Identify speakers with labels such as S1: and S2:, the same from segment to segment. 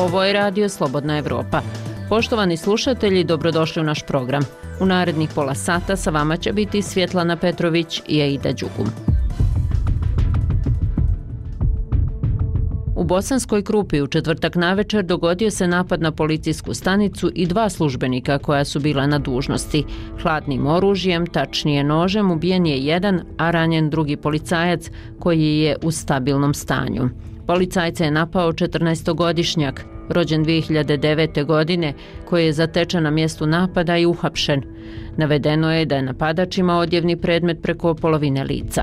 S1: Ovo je Radio Slobodna Evropa. Poštovani slušatelji, dobrodošli u naš program. U narednih pola sata sa vama će biti Svjetlana Petrović i Aida Đugum. U Bosanskoj Krupi u četvrtak navečer dogodio se napad na policijsku stanicu i 2 službenika koja su bila na dužnosti. Hladnim oružjem, tačnije nožem, ubijen je jedan, a ranjen drugi policajac koji je u stabilnom stanju. Policajca je napao 14-godišnjak, rođen 2009. godine, koji je zatečen na mjestu napada i uhapšen. Navedeno je da je napadač imao odjevni predmet preko polovine lica.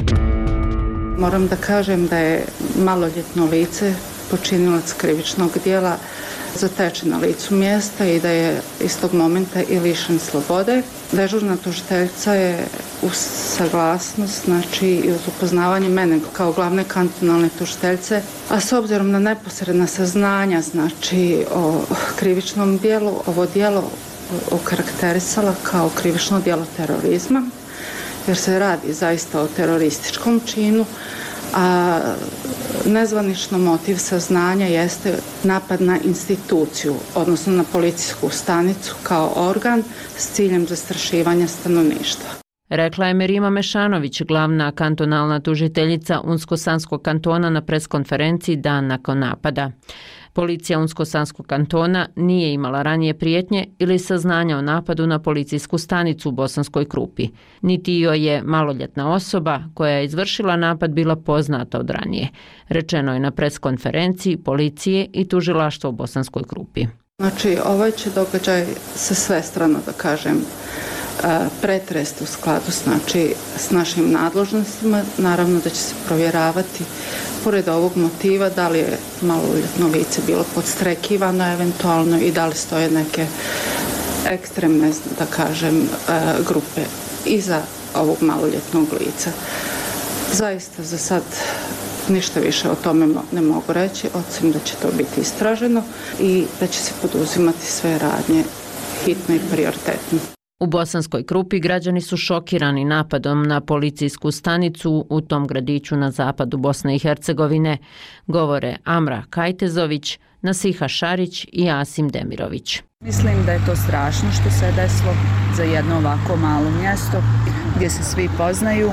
S2: Moram da kažem da je maloljetno lice, počinilac krivičnog djela, zatečen na licu mjesta i da je istog momenta i lišen slobode. Dežurna tužiteljica je uz saglasnost, znači i uz upoznavanje mene kao glavne kantonalne tužiteljice, a s obzirom na neposredna saznanja, znači o krivičnom djelu, ovo djelo okarakterisala kao krivično djelo terorizma, jer se radi zaista o terorističkom činu, a nezvanično motiv saznanja jeste napad na instituciju, odnosno na policijsku stanicu kao organ s ciljem zastrašivanja stanovništva.
S1: Rekla je Merima Mešanović, glavna kantonalna tužiteljica Unsko-Sanskog kantona na preskonferenciji dan nakon napada. Policija Unsko-Sanskog kantona nije imala ranije prijetnje ili saznanja o napadu na policijsku stanicu u Bosanskoj Krupi. Niti joj je maloljetna osoba koja je izvršila napad bila poznata od ranije. Rečeno je na preskonferenciji policije i tužilaštva u Bosanskoj Krupi.
S2: Znači, ovaj će događaj se svestrano, da kažem, pretrest u skladu s našim nadležnostima. Naravno da će se provjeravati pored ovog motiva da li je maloljetno lice bilo podstrekivano eventualno i da li stoje neke ekstremne, da kažem, grupe iza ovog maloljetnog lica. Zaista za sad ništa više o tome ne mogu reći, osim da će to biti istraženo i da će se poduzimati sve radnje hitno i prioritetno.
S1: U Bosanskoj Krupi građani su šokirani napadom na policijsku stanicu u tom gradiću na zapadu Bosne i Hercegovine, govore Amra Kajtezović, Nasiha Šarić i Asim Demirović.
S3: Mislim da je to strašno što se desilo za jedno ovako malo mjesto gdje se svi poznaju.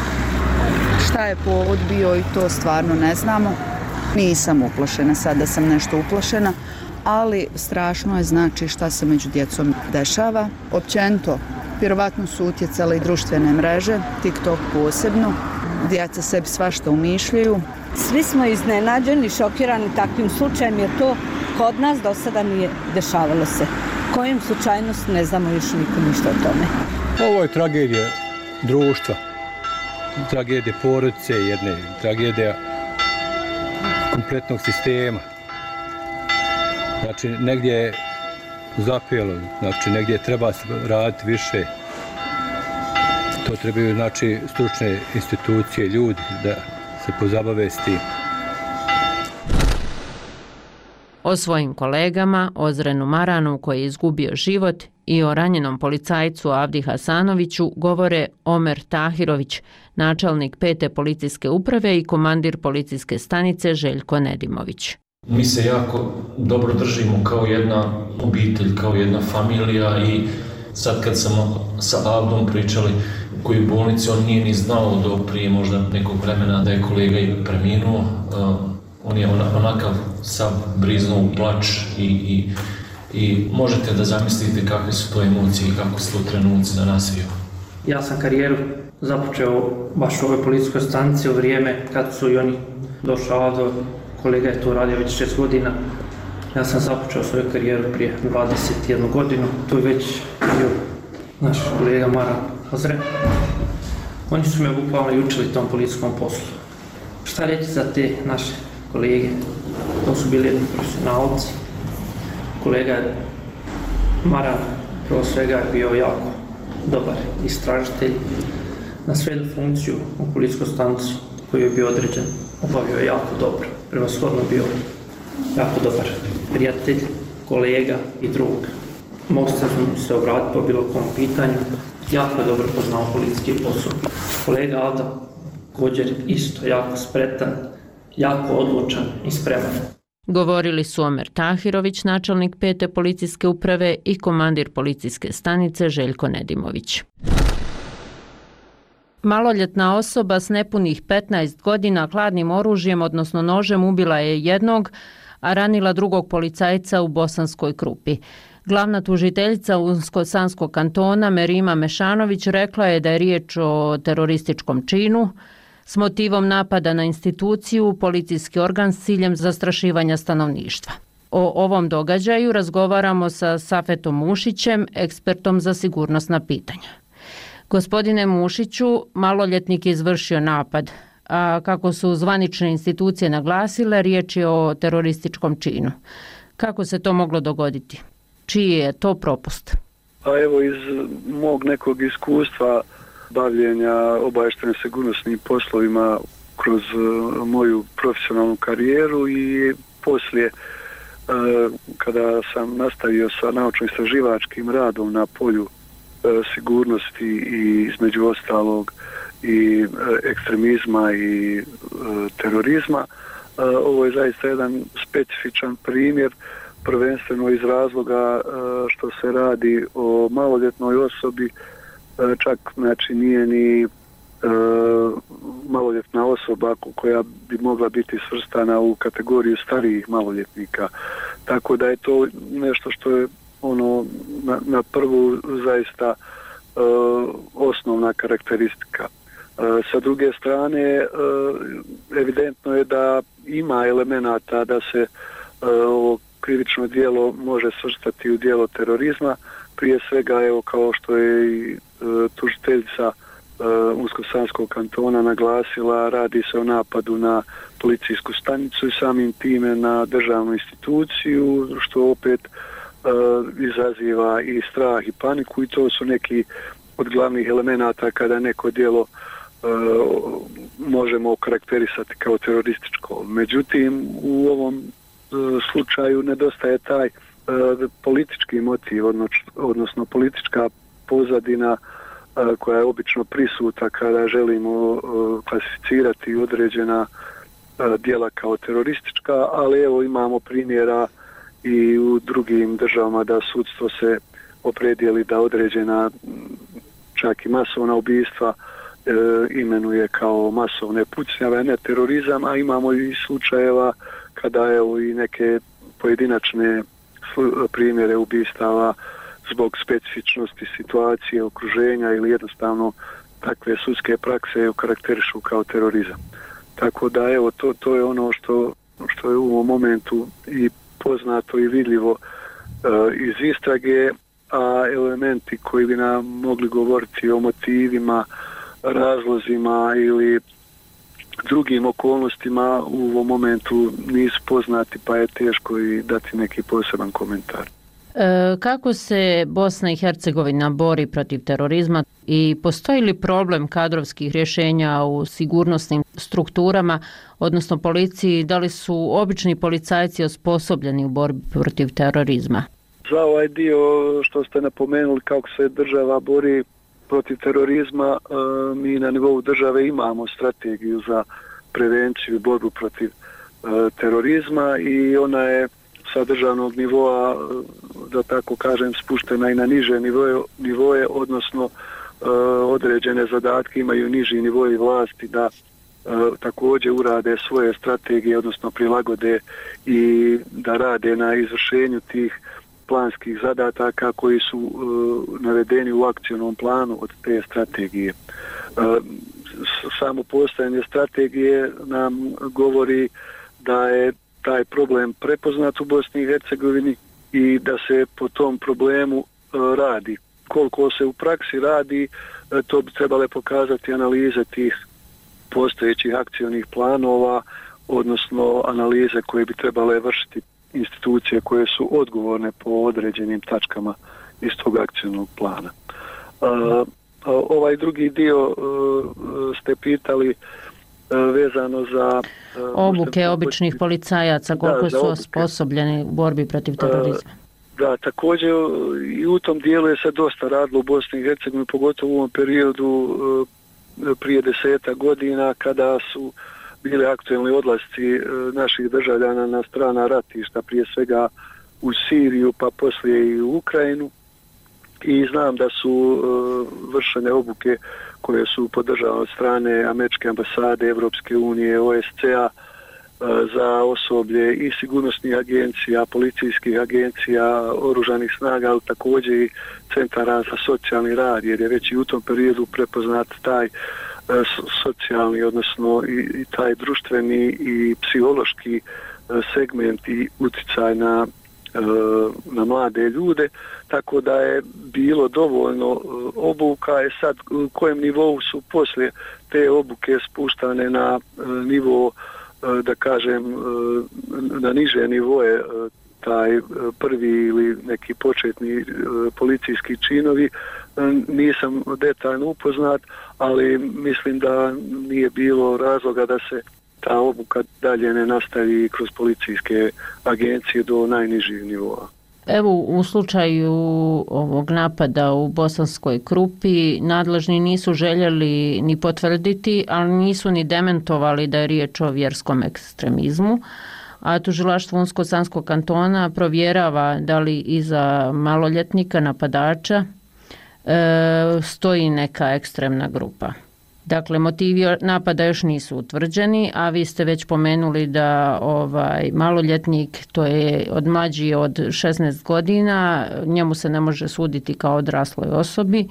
S3: Šta je povod bio i to stvarno ne znamo. Nisam uplašena, sada sam nešto uplašena, ali strašno je znači šta se među djecom dešava. Općenito, vjerovatno su utjecale i društvene mreže, TikTok posebno, djeca sebi svašta umišljaju.
S4: Svi smo iznenađeni, šokirani takvim slučajem jer to kod nas do sada nije dešavalo se. Kojim slučajnost ne znamo još niko ništa o tome.
S5: Ovo je tragedija društva, tragedija porodice jedne, tragedija kompletnog sistema. Znači, negdje je zapelo, znači, negdje treba se raditi više. To trebaju, znači, stručne institucije, ljudi da se pozabave s tim.
S1: O svojim kolegama, o Zrenu Maranu koji je izgubio život i o ranjenom policajcu Avdi Hasanoviću govore Omer Tahirović, načelnik 5. policijske uprave i komandir policijske stanice Željko Nedimović.
S6: Mi se jako dobro držimo kao jedna obitelj, kao jedna familija i sad kad sam sa Avdom pričali u kojoj bolnici, on nije ni znao do prije možda nekog vremena da je kolega i preminuo. On je onakav sav briznuo u plač i možete da zamislite kakve su to emocije i kako su to trenuci za nas bio.
S7: Ja sam karijeru započeo baš u ovoj policijskoj stanici u vrijeme kad su i oni došao do kolega je to radio već 6 godina. Ja sam započeo svoju karijeru prije 21 godinu. Tu je već bio naš kolega Mara Ozre. Oni su me bukvalno i učili tom policijskom poslu. Šta reći za te naše kolege? To su bili jedni profesionalci. Kolega Mara prvo svega je bio jako dobar istražitelj. Na svetu funkciju u policijskoj stanici koju je bio određen obavio je jako dobro. Prevashodno bio jako dobar prijatelj, kolega i drug. Mogu se obratiti po bilo kom pitanju. Jako je dobro poznao policijski posao. Kolega Avda također isto jako spretan, jako odlučan i spreman.
S1: Govorili su Omer Tahirović, načelnik 5. policijske uprave i komandir policijske stanice Željko Nedimović. Maloljetna osoba s nepunih 15 godina hladnim oružjem, odnosno nožem, ubila je jednog, a ranila drugog policajca u Bosanskoj Krupi. Glavna tužiteljica Unsko-Sanskog kantona Merima Mešanović rekla je da je riječ o terorističkom činu s motivom napada na instituciju, policijski organ s ciljem zastrašivanja stanovništva. O ovom događaju razgovaramo sa Safetom Mušićem, ekspertom za sigurnosna pitanja. Gospodine Mušiću, maloljetnik je izvršio napad, a kako su zvanične institucije naglasile, riječ je o terorističkom činu. Kako se to moglo dogoditi? Čiji je to propust?
S8: Pa evo, iz mog nekog iskustva bavljenja obavještajnim sigurnosnim poslovima kroz moju profesionalnu karijeru i poslije kada sam nastavio sa naučno-istraživačkim radom na polju sigurnosti i između ostalog i ekstremizma i terorizma, ovo je zaista jedan specifičan primjer, prvenstveno iz razloga što se radi o maloljetnoj osobi, čak znači nije ni maloljetna osoba koja bi mogla biti svrstana u kategoriju starijih maloljetnika. Tako da je to nešto što je na prvu zaista osnovna karakteristika. Sa druge strane, evidentno je da ima elemenata da se ovo krivično djelo može svrstati u djelo terorizma. Prije svega, evo, kao što je i tužiteljica Unsko-Sanskog kantona naglasila, radi se o napadu na policijsku stanicu i samim time na državnu instituciju, što opet izaziva i strah i paniku, i to su neki od glavnih elemenata kada neko djelo možemo okarakterisati kao terorističko. Međutim, u ovom slučaju nedostaje taj politički motiv, odnosno politička pozadina koja je obično prisutna kada želimo klasificirati određena djela kao teroristička, ali evo imamo primjera i u drugim državama da sudstvo se opredijeli da određena čak i masovna ubistva imenuje kao masovne pucnjave, ne terorizam, a imamo i slučajeva kada evo i neke pojedinačne primjere ubistava zbog specifičnosti situacije, okruženja ili jednostavno takve sudske prakse okarakterišu kao terorizam. Tako da evo to je ono što je u ovom momentu i poznato i vidljivo iz istrage, a elementi koji bi nam mogli govoriti o motivima, razlozima ili drugim okolnostima u ovom momentu nisu poznati, pa je teško i dati neki poseban komentar.
S1: Kako se Bosna i Hercegovina bori protiv terorizma i postoji li problem kadrovskih rješenja u sigurnosnim strukturama, odnosno policiji, da li su obični policajci osposobljeni u borbi protiv terorizma?
S8: Za ovaj dio što ste napomenuli kako se država bori protiv terorizma, mi na nivou države imamo strategiju za prevenciju i borbu protiv terorizma i ona je sa državnog nivoa, da tako kažem, spuštena i na niže nivoje, odnosno određene zadatke imaju niži nivoji vlasti da također urade svoje strategije, odnosno prilagode i da rade na izvršenju tih planskih zadataka koji su navedeni u akcionom planu od te strategije. Samo postojanje strategije nam govori da je taj problem prepoznat u Bosni i Hercegovini i da se po tom problemu radi. Koliko se u praksi radi, to bi trebale pokazati analize tih postojećih akcionih planova, odnosno analize koje bi trebale vršiti institucije koje su odgovorne po određenim tačkama iz tog akcionog plana. Ovaj drugi dio ste pitali vezano za
S1: obuke običnih policajaca, koliko su osposobljeni u borbi protiv terorizma.
S8: Da, također i u tom dijelu je se dosta radilo u Bosni i Hercegovini, pogotovo u ovom periodu prije 10 godina kada su bili aktuelni odlasci naših državljana na strana ratišta, prije svega u Siriju, pa poslije i u Ukrajinu. I znam da su vršene obuke koje su podržavane od strane Američke ambasade, Evropske unije, OSCE-a za osoblje i sigurnosnih agencija, policijskih agencija, oružanih snaga, ali također i centara za socijalni rad, jer je već i u tom periodu prepoznat taj socijalni, odnosno i taj društveni i psihološki segment i uticaj na mlade ljude, tako da je bilo dovoljno obuka. Sad u kojem nivou su poslije te obuke spuštane na nivo, da kažem, na niže nivoje, taj prvi ili neki početni policijski činovi, nisam detaljno upoznat, ali mislim da nije bilo razloga da se ta obuka dalje ne nastavi kroz policijske agencije do najnižih nivoa.
S1: Evo, u slučaju ovog napada u Bosanskoj Krupi nadležni nisu željeli ni potvrditi, ali nisu ni dementovali da je riječ o vjerskom ekstremizmu, a tužilaštvo Unsko-Sanskog kantona provjerava da li iza maloljetnika napadača stoji neka ekstremna grupa. Dakle, motivi napada još nisu utvrđeni, a vi ste već pomenuli da maloljetnik, to je mlađi od 16 godina, njemu se ne može suditi kao odrasloj osobi.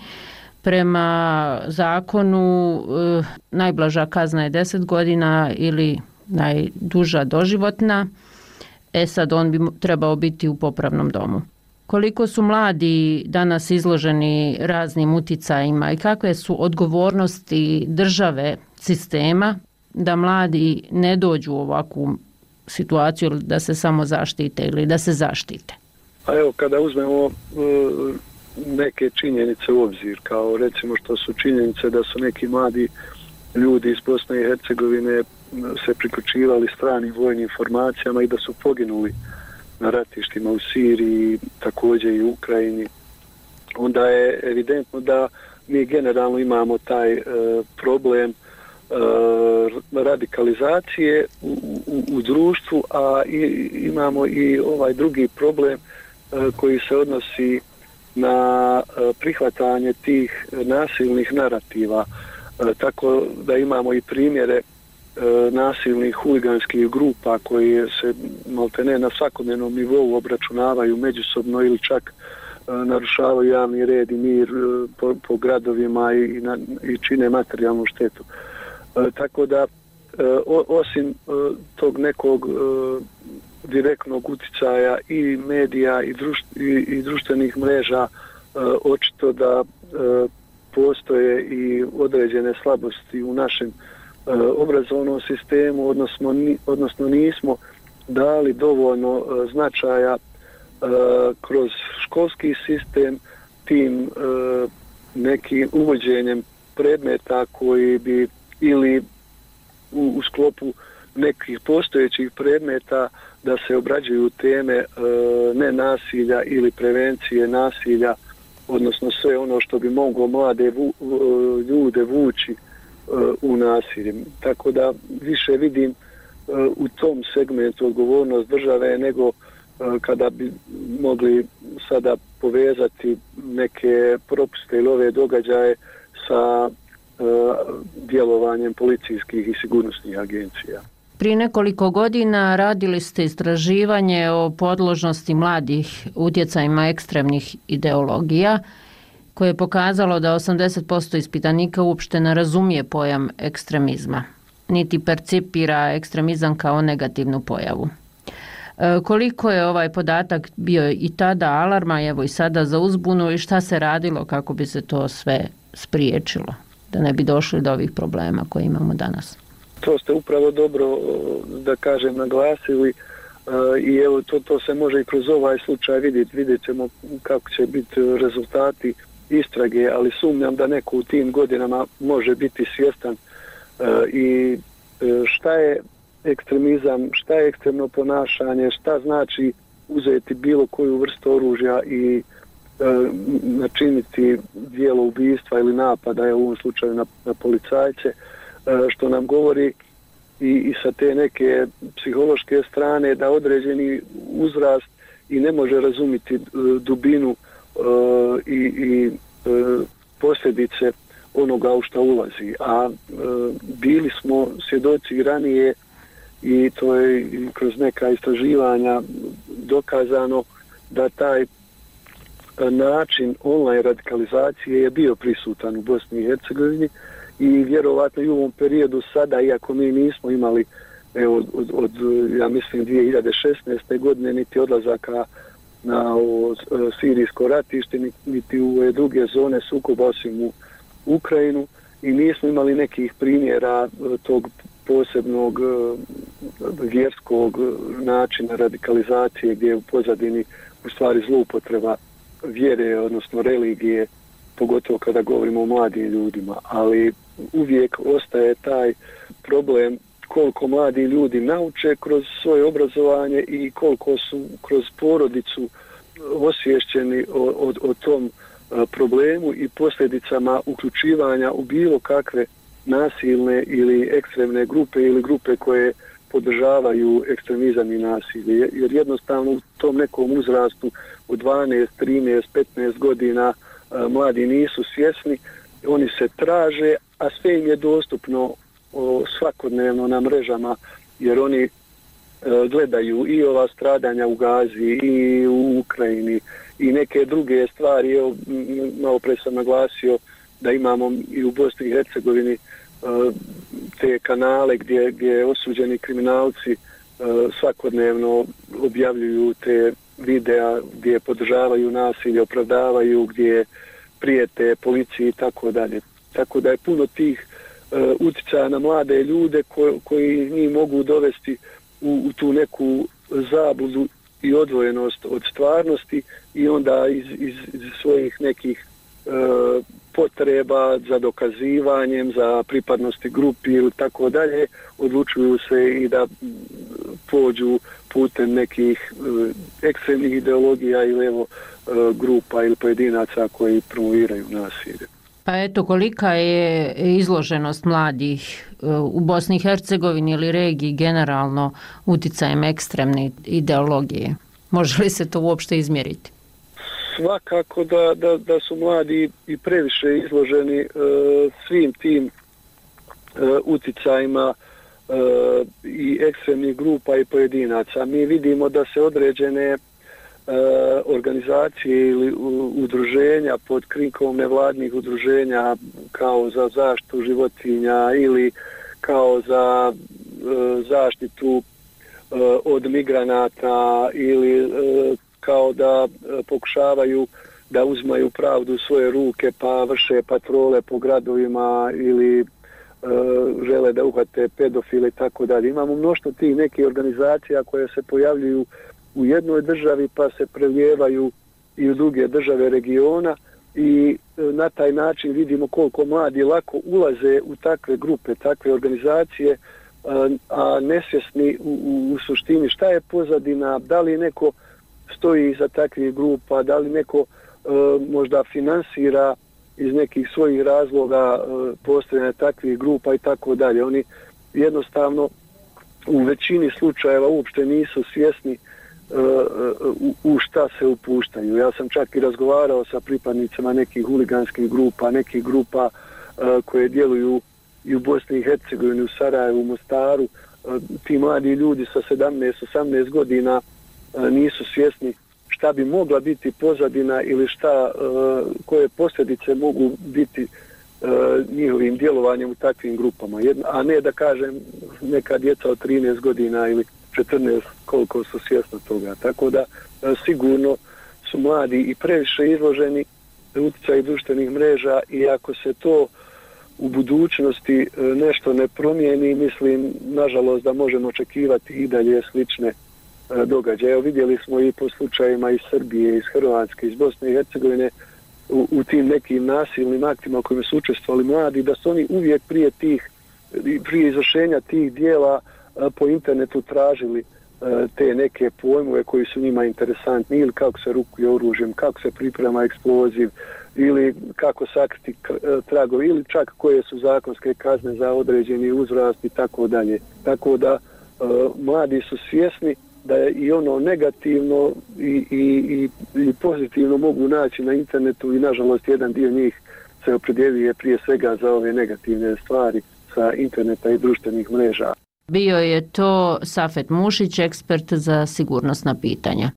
S1: Prema zakonu najblaža kazna je 10 godina ili najduža doživotna. Sad on bi trebao biti u popravnom domu. Koliko su mladi danas izloženi raznim uticajima i kakve su odgovornosti države, sistema, da mladi ne dođu u ovakvu situaciju da se samo zaštite ili da se zaštite?
S8: A evo, kada uzmemo neke činjenice u obzir, kao recimo što su činjenice da su neki mladi ljudi iz Bosne i Hercegovine se priključivali stranim vojnim formacijama i da su poginuli na ratištima u Siriji, također i u Ukrajini, onda je evidentno da mi generalno imamo taj problem radikalizacije u društvu, a imamo i ovaj drugi problem koji se odnosi na prihvatanje tih nasilnih narativa, tako da imamo i primjere nasilnih huliganskih grupa koji se maltene na svakodnevnom nivou obračunavaju međusobno ili čak narušavaju javni red i mir po gradovima i čine materijalnu štetu. Tako da osim tog nekog direktnog uticaja i medija i društvenih mreža, očito da postoje i određene slabosti u našem obrazovnom sistemu, odnosno nismo dali dovoljno značaja kroz školski sistem tim nekim uvođenjem predmeta koji bi ili u sklopu nekih postojećih predmeta da se obrađuju teme nenasilja ili prevencije nasilja, odnosno sve ono što bi moglo mlade ljude vući u nasilje. Tako da više vidim u tom segmentu odgovornost države nego kada bi mogli sada povezati neke propuste ili ove događaje sa djelovanjem policijskih i sigurnosnih agencija.
S1: Prije nekoliko godina radili ste istraživanje o podložnosti mladih utjecajima ekstremnih ideologija koje je pokazalo da 80% ispitanika uopšte ne razumije pojam ekstremizma, niti percipira ekstremizam kao negativnu pojavu. Koliko je ovaj podatak bio i tada alarma, evo i sada za uzbunu, i šta se radilo kako bi se to sve spriječilo, da ne bi došli do ovih problema koje imamo danas?
S8: To ste upravo dobro, da kažem, naglasili i evo to se može i kroz ovaj slučaj vidjeti. Vidjet ćemo kako će biti rezultati istrage, ali sumnjam da neko u tim godinama može biti svjestan i šta je ekstremizam, šta je ekstremno ponašanje, šta znači uzeti bilo koju vrstu oružja i načiniti djelo ubistva ili napada, u ovom slučaju na policajce, što nam govori i sa te neke psihološke strane da određeni uzrast i ne može razumjeti dubinu i posljedice onoga u što ulazi. A bili smo svjedoci ranije i to je kroz neka istraživanja dokazano da taj način online radikalizacije je bio prisutan u Bosni i Hercegovini i vjerovatno i u ovom periodu sada, iako mi nismo imali od ja mislim 2016. godine niti odlazaka na sirijsko ratište, niti u druge zone sukoba osim u Ukrajinu i nismo imali nekih primjera tog posebnog vjerskog načina radikalizacije gdje je u pozadini u stvari zloupotreba vjere, odnosno religije, pogotovo kada govorimo o mladim ljudima, ali uvijek ostaje taj problem koliko mladi ljudi nauče kroz svoje obrazovanje i koliko su kroz porodicu osviješćeni o tom problemu i posljedicama uključivanja u bilo kakve nasilne ili ekstremne grupe ili grupe koje podržavaju ekstremizam i nasilje. Jer jednostavno u tom nekom uzrastu u 12, 13, 15 godina mladi nisu svjesni, oni se traže, a sve im je dostupno svakodnevno na mrežama, jer oni gledaju i ova stradanja u Gazi i u Ukrajini i neke druge stvari. Evo, malo pre sam naglasio da imamo i u Bosni i Hercegovini te kanale gdje osuđeni kriminalci svakodnevno objavljuju te videa gdje podržavaju nasilje, opravdavaju, gdje prijete policiji i tako dalje. Tako da je puno tih utjecaja na mlade ljude koji njih mogu dovesti u tu neku zabludu i odvojenost od stvarnosti i onda iz svojih nekih potreba za dokazivanjem, za pripadnosti grupi ili tako dalje, odlučuju se i da pođu putem nekih ekstremnih ideologija ili grupa ili pojedinaca koji promoviraju nasilje.
S1: Pa eto, kolika je izloženost mladih u Bosni i Hercegovini ili regiji generalno uticajem ekstremne ideologije? Može li se to uopšte izmjeriti?
S8: Svakako da su mladi i previše izloženi svim tim uticajima i ekstremnih grupa i pojedinaca. Mi vidimo da se određene organizacije ili udruženja pod krinkom nevladnih udruženja kao za zaštitu životinja ili kao za zaštitu od migranata ili kao da pokušavaju da uzmaju pravdu u svoje ruke pa vrše patrole po gradovima ili žele da uhvate pedofile i tako dalje. Imamo mnoštvo tih nekih organizacija koje se pojavljuju u jednoj državi pa se prelijevaju i u druge države regiona i na taj način vidimo koliko mladi lako ulaze u takve grupe, takve organizacije, a nesvjesni u suštini šta je pozadina, da li neko stoji iza takvih grupa, da li neko možda finansira iz nekih svojih razloga postojanja takvih grupa i tako dalje. Oni jednostavno u većini slučajeva uopšte nisu svjesni u šta se upuštaju. Ja sam čak i razgovarao sa pripadnicama nekih huliganskih grupa, nekih grupa koje djeluju i u Bosni i Hercegovini, u Sarajevu, u Mostaru. Ti mladi ljudi sa 17-18 godina nisu svjesni šta bi mogla biti pozadina ili koje posljedice mogu biti njihovim djelovanjem u takvim grupama. A ne da kažem neka djeca od 13 godina ili 14 koliko su svjesni toga. Tako da sigurno su mladi i previše izloženi utjecaju društvenih mreža i ako se to u budućnosti nešto ne promijeni, mislim, nažalost, da možemo očekivati i dalje slične događaje. Evo, vidjeli smo i po slučajima iz Srbije, iz Hrvatske, iz Bosne i Hercegovine u tim nekim nasilnim aktima u kojima su učestvovali mladi, da su oni uvijek prije izvršenja tih dijela po internetu tražili te neke pojmove koji su njima interesantni, ili kako se rukuje oružjem, kako se priprema eksploziv, ili kako sakriti tragovi, ili čak koje su zakonske kazne za određeni uzrast i tako dalje. Tako da mladi su svjesni da je i ono negativno i pozitivno mogu naći na internetu i nažalost jedan dio njih se opredjeljuje prije svega za ove negativne stvari sa interneta i društvenih mreža.
S1: Bio je to Safet Mušić, ekspert za sigurnosna pitanja.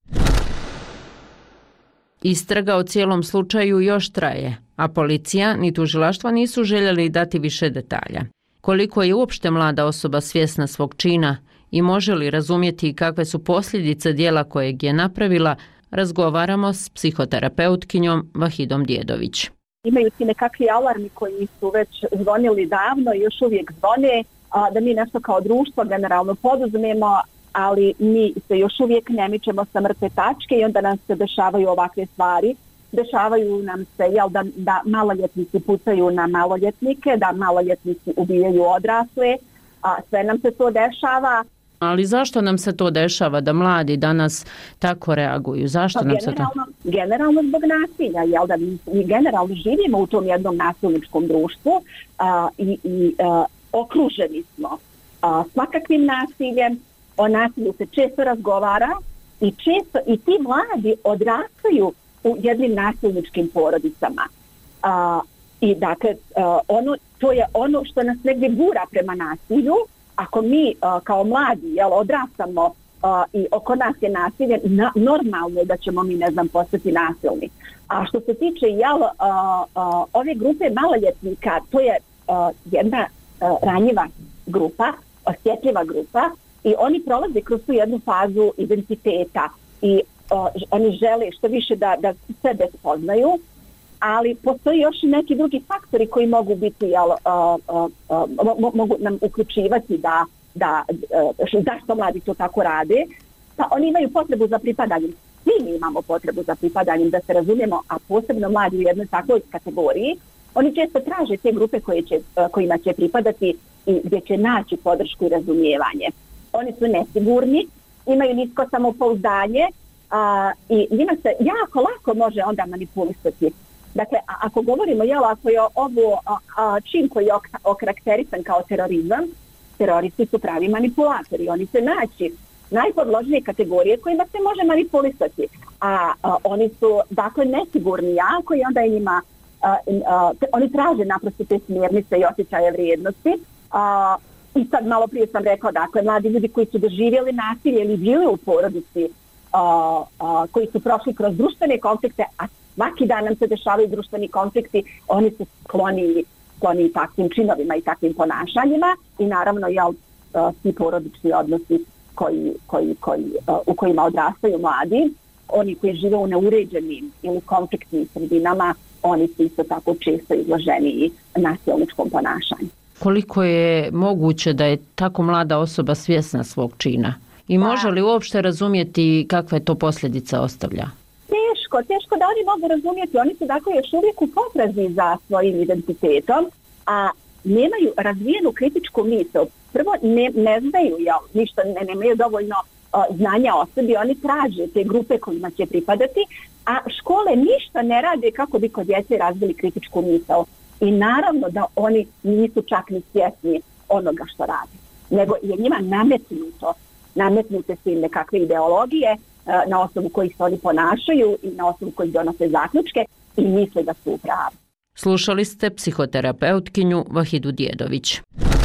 S1: Istraga o cijelom slučaju još traje, a policija ni tužilaštva nisu željeli dati više detalja. Koliko je uopšte mlada osoba svjesna svog čina i može li razumjeti kakve su posljedice djela kojeg je napravila, razgovaramo s psihoterapeutkinjom Vahidom Djedović.
S9: Imaju ti nekakvi alarmi koji su već zvonili davno i još uvijek zvone, da mi nešto kao društvo generalno poduzmemo, ali mi se još uvijek ne mičemo sa mrtve tačke i onda nam se dešavaju ovakve stvari. Dešavaju nam se da maloljetnici pucaju na maloljetnike, da maloljetnici ubijaju odrasle, sve nam se to dešava.
S1: Ali zašto nam se to dešava da mladi danas tako reaguju? Zašto nam se to?
S9: Generalno zbog nasilja, jel da mi generalno živimo u tom jednom nasilničkom društvu i okruženi smo svakakvim nasiljem, o nasilju se često razgovara i ti mladi odrastaju u jednim nasilničkim porodicama. I dakle, to je ono što nas negdje gura prema nasilju. Ako mi kao mladi odrastamo i oko nas je nasilje, normalno je da ćemo mi, postati nasilni. A što se tiče ove grupe maloljetnika, to je jedna ranjiva grupa, osjetljiva grupa i oni prolaze kroz tu jednu fazu identiteta i oni žele što više da sebe spoznaju, ali postoji još i neki drugi faktori koji mogu biti, mogu nam uključivati zašto mladi to tako rade. Pa oni imaju potrebu za pripadanjem. Svi mi imamo potrebu za pripadanjem, da se razumijemo, a posebno mladi u jednoj takvoj kategoriji. Oni često traže te grupe kojima će pripadati i gdje će naći podršku i razumijevanje. Oni su nesigurni, imaju nisko samopouzdanje i njima se jako lako može onda manipulisati. Dakle, ako govorimo, ako je ovo čin koji je okarakterisan kao terorizam, teroristi su pravi manipulatori. Oni se naći najpodložnije kategorije kojima se može manipulisati. A oni su, dakle, nesigurni jako i onda je njima, oni traže naprosto te smjernice i osjećaje vrijednosti. I sad malo prije sam rekla, dakle, mladi ljudi koji su doživjeli nasilje ili bili u porodici, koji su prošli kroz društvene konflikte, a svaki dan nam se dešavaju društveni konflikti, oni su skloni takvim činovima i takvim ponašanjima i naravno svi porodični odnosi u kojima odrastaju mladi, oni koji žive u neuređenim ili konfliktnim sredinama, oni su isto tako često izloženiji nasilničkom ponašanju.
S1: Koliko je moguće da je tako mlada osoba svjesna svog čina? I može li uopšte razumjeti kakve to posljedice ostavlja?
S9: Teško da oni mogu razumjeti. Oni su dakle još uvijek u potrazi za svojim identitetom, a nemaju razvijenu kritičku misao. Prvo ne znaju ništa, nemaju dovoljno znanja o sebi, oni traže te grupe kojima će pripadati, a škole ništa ne rade kako bi kod djece razvili kritičku misao. I naravno da oni nisu čak ni svjesni onoga što rade, nego je njima nametnute su im nekakve ideologije na osnovu kojih se oni ponašaju i na osnovu kojih donose zaključke i misle da su u pravu.
S1: Slušali ste psihoterapeutkinju Vahidu Djedović.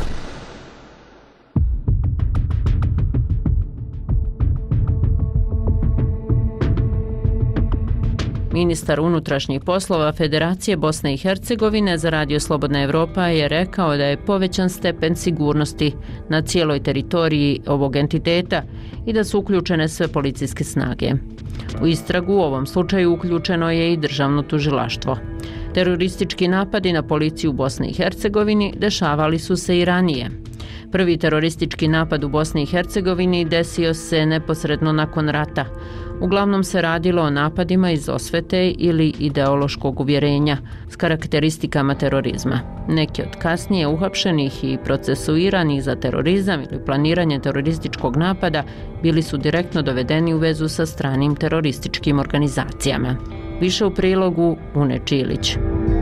S1: Ministar unutrašnjih poslova Federacije Bosne i Hercegovine za Radio Slobodna Evropa je rekao da je povećan stepen sigurnosti na cijeloj teritoriji ovog entiteta i da su uključene sve policijske snage. U istragu u ovom slučaju uključeno je i državno tužilaštvo. Teroristički napadi na policiju u Bosni i Hercegovini dešavali su se i ranije. Prvi teroristički napad u Bosni i Hercegovini desio se neposredno nakon rata. Uglavnom se radilo o napadima iz osvete ili ideološkog uvjerenja s karakteristikama terorizma. Neki od kasnije uhapšenih i procesuiranih za terorizam ili planiranje terorističkog napada bili su direktno dovedeni u vezu sa stranim terorističkim organizacijama. Više u prilogu Une Čilić.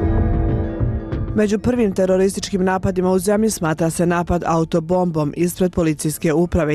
S10: Među prvim terorističkim napadima u zemlji smatra se napad autobombom ispred policijske uprave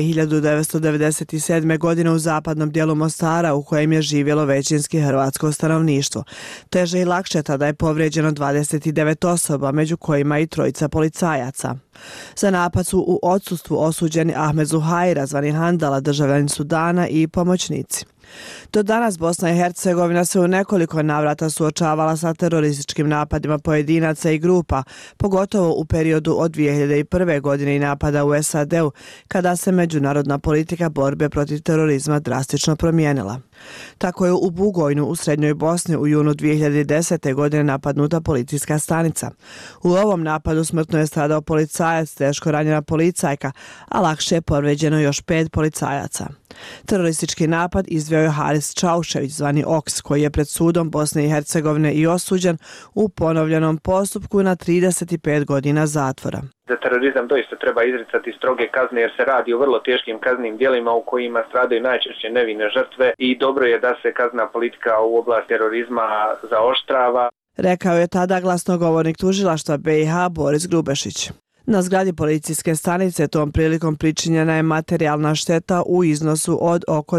S10: 1997. godine u zapadnom dijelu Mostara u kojem je živjelo većinski hrvatsko stanovništvo. Teže i lakše tada je povrijeđeno 29 osoba, među kojima i 3 policajaca. Za napad su u odsustvu osuđeni Ahmed Zuhaira, zvani Handala, državljanin Sudana i pomoćnici. Do danas Bosna i Hercegovina se u nekoliko navrata suočavala sa terorističkim napadima pojedinaca i grupa, pogotovo u periodu od 2001. godine i napada u SAD-u, kada se međunarodna politika borbe protiv terorizma drastično promijenila. Tako je u Bugojnu u Srednjoj Bosni u junu 2010. godine napadnuta policijska stanica. U ovom napadu smrtno je stradao policajac, teško ranjena policajka, a lakše je povrijeđeno još 5 policajaca. Teroristički napad izveo je Haris Čaušević, zvani Oks, koji je pred sudom Bosne i Hercegovine i osuđen u ponovljenom postupku na 35 godina zatvora.
S11: Za terorizam doista treba izricati stroge kazne jer se radi o vrlo teškim kaznenim djelima u kojima stradaju najčešće nevine žrtve i dobro je da se kaznena politika u oblasti terorizma zaoštrava.
S10: Rekao je tada glasnogovornik tužilaštva BiH Boris Grubešić. Na zgradi policijske stanice tom prilikom pričinjena je materijalna šteta u iznosu od oko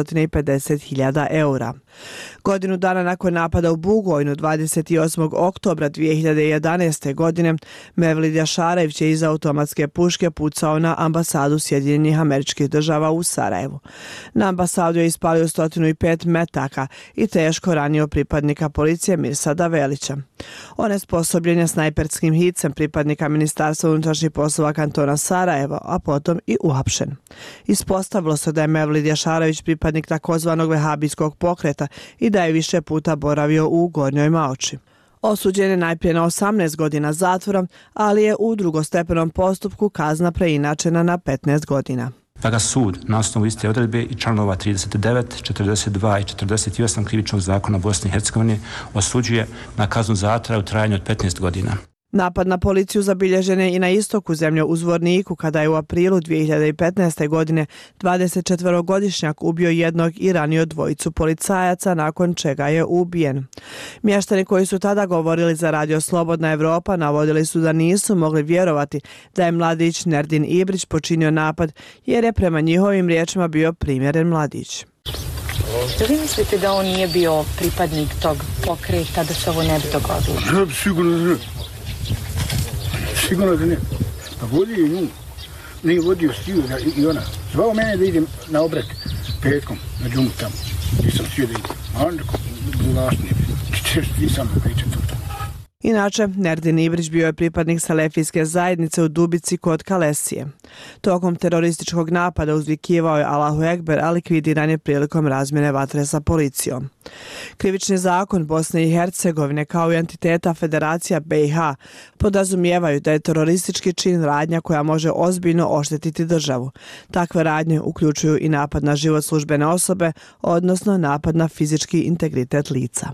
S10: 250.000 eura. Godinu dana nakon napada u Bugojnu 28. oktobra 2011. godine Mevlid Jašarević je iz automatske puške pucao na ambasadu Sjedinjenih Američkih Država u Sarajevu. Na ambasadu je ispalio 105 metaka i teško ranio pripadnika policije Mirsada Velića. Onesposobljen je snajperskim hicem pripadnika Ministarstva unutrašnjih poslova kantona Sarajevo, a potom i uhapšen. Ispostavilo se da je Mevlid Jašarević pripadnik takozvanog vehabijskog pokreta i da je više puta boravio u Gornjoj Maoči. Osuđen je najprije na 18 godina zatvora, ali je u drugostepenom postupku kazna preinačena na 15 godina.
S12: Da ga sud na osnovu iste odredbe i članova 39, 42 i 48 krivičnog zakona Bosne i Hercegovine osuđuje na kaznu zatvora u trajanju od 15 godina.
S10: Napad na policiju zabilježen je i na istoku zemlje u Zvorniku, kada je u aprilu 2015. godine 24-godišnjak ubio jednog i ranio 2 policajaca, nakon čega je ubijen. Mještani koji su tada govorili za radio Slobodna Evropa navodili su da nisu mogli vjerovati da je mladić Nerdin Ibrić počinio napad, jer je prema njihovim riječima bio primjeren mladić.
S13: Da vi mislite da on nije bio pripadnik tog pokreta, da se ovo ne bi dogodilo?
S14: Sigurno da ne. Pa vodio i nju. Nije vodio stiju i ona. Zvao mene da idem na obred petkom na džumu tamo. Nisam stio da idem. A onda vlašnije. Nisam pričati o tome.
S10: Inače, Nerdin Ibrić bio je pripadnik salefijske zajednice u Dubici kod Kalesije. Tokom terorističkog napada uzvikivao je Allahu Ekber, a likvidiran je prilikom razmjene vatre sa policijom. Krivični zakon Bosne i Hercegovine kao i entiteta Federacija BiH podrazumijevaju da je teroristički čin radnja koja može ozbiljno oštetiti državu. Takve radnje uključuju i napad na život službene osobe, odnosno napad na fizički integritet lica.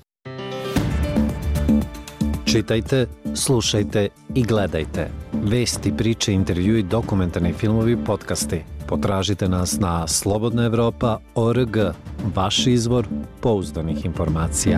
S15: Čitajte, slušajte i gledajte. Vesti, priče, intervjui, dokumentarni filmovi, podcasti. Potražite nas na slobodnaevropa.org, vaš izvor pouzdanih informacija.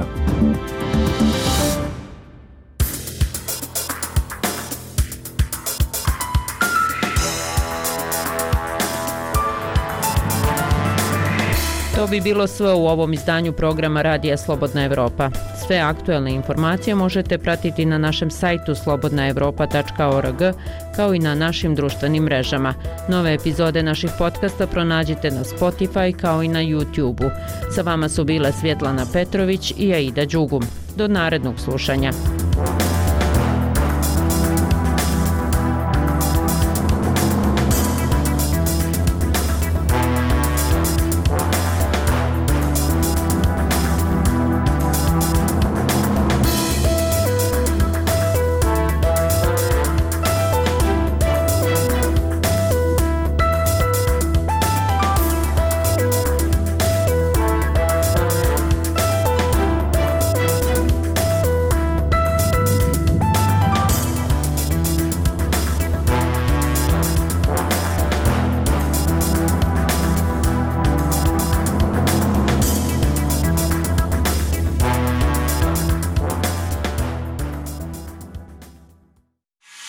S1: To bi bilo sve u ovom izdanju programa Radija Slobodna Evropa. Sve aktuelne informacije možete pratiti na našem sajtu slobodnaevropa.org, kao i na našim društvenim mrežama. Nove epizode naših podcasta pronađite na Spotify kao i na YouTube-u. Sa vama su bile Svjetlana Petrović i Aida Đugum. Do narednog slušanja.